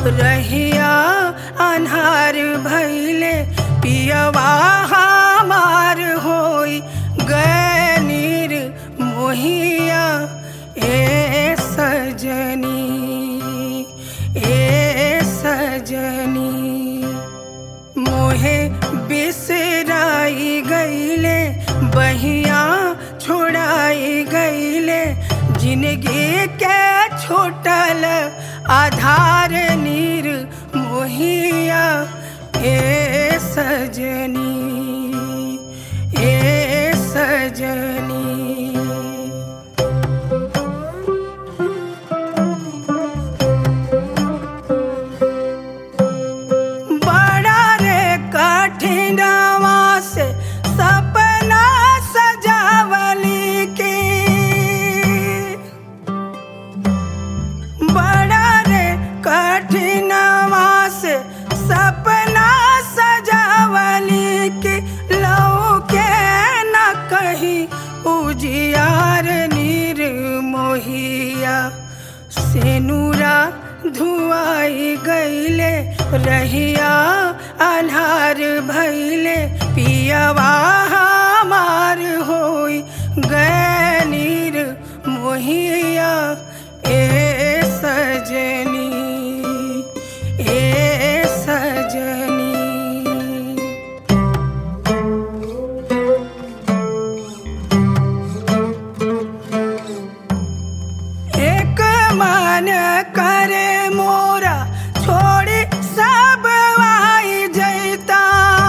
रहिया अन्हार भइले पियवा हमार होई गए नीर मोहिया। ए सजनी मोहे बिसराई गईले बहिया छोड़ाई गईले जिंदगी के छोटल आधार नीर मोहिया। ए सजनी बड़ा रे कठिनवा से सपना सजावली के, बड़ा रे कठिनवा से सपना सजावली के लौ के न कहीं उजियार नीर मोहिया। सेनुरा धुआई गईले रहिया अन्हार भइले पियवा हमार होई गए नीर मोहिया। ए सजनी एक मन करे मोरा छोड़ी सब आई जैता,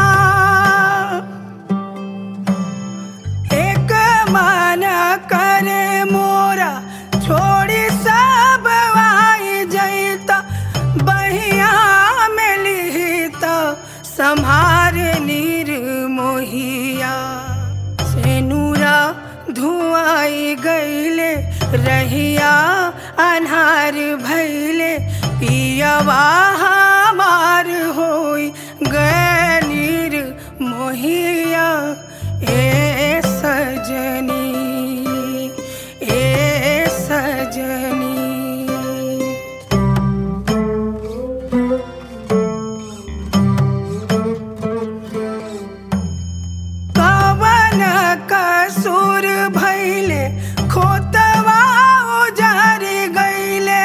एक मन करे मोरा छोड़ी सब आई जैता बहिया में लिहिता संभार नीर मोहिया। सेनुरा धुआई गईले रहिया अन्हार भइले पियवा हमार होई गए नीर मोहिया। ए सजनी कवन कसूर भइले खोतवा उजार गईले,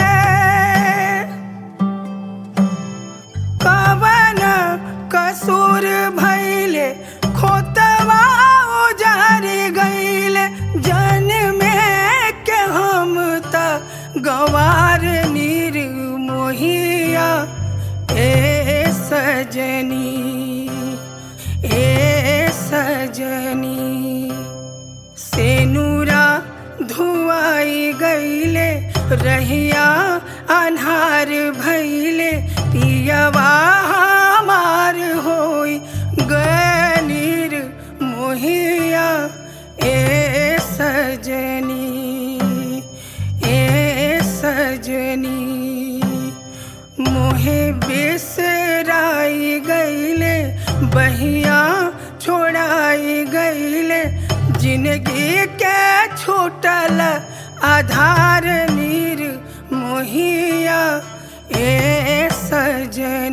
कवन कसूर भइले खोतवा उजार गईले जन्मे के हम त गंवार नीर मोहिया। ए सजनी सेनुरा धुआई गईले रहिया अन्हार भइले पियवा हमार होई गए नीर मोहिया। ए सजनी मोहे बिसराई गईले बहिया छोड़ाई गईले जिंदगी के छोटल आधार नीर मोहिया। ए सजनी।